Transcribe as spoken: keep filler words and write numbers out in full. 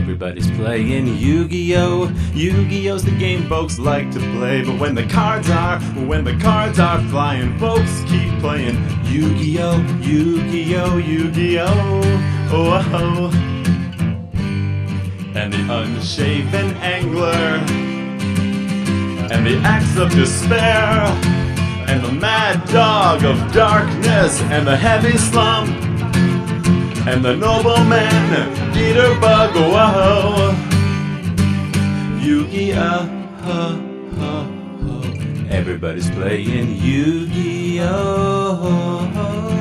Everybody's playing Yu-Gi-Oh! Yu-Gi-Oh's the game folks like to play. But when the cards are, when the cards are flying, folks keep playing Yu-Gi-Oh! Yu-Gi-Oh! Yu-Gi-Oh! Oh, oh. And the unshaven angler, and the axe of despair, and the mad dog of darkness, and the heavy slump, and the nobleman, eater bug, whoa. Yu-Gi-Oh! Everybody's playing Yu-Gi-Oh!